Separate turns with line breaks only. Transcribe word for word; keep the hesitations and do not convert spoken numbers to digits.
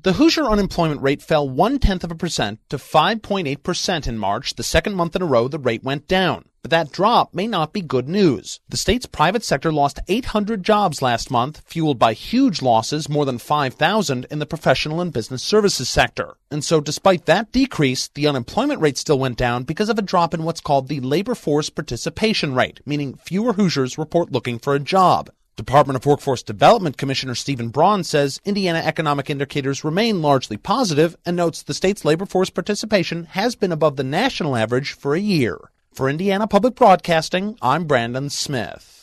The Hoosier unemployment rate fell one-tenth of a percent to five point eight percent in March, the second month in a row the rate went down. But that drop may not be good news. The state's private sector lost eight hundred jobs last month, fueled by huge losses, more than five thousand, in the professional and business services sector. And so despite that decrease, the unemployment rate still went down because of a drop in what's called the labor force participation rate, meaning fewer Hoosiers report looking for a job. Department of Workforce Development Commissioner Stephen Braun says Indiana economic indicators remain largely positive and notes the state's labor force participation has been above the national average for a year. For Indiana Public Broadcasting, I'm Brandon Smith.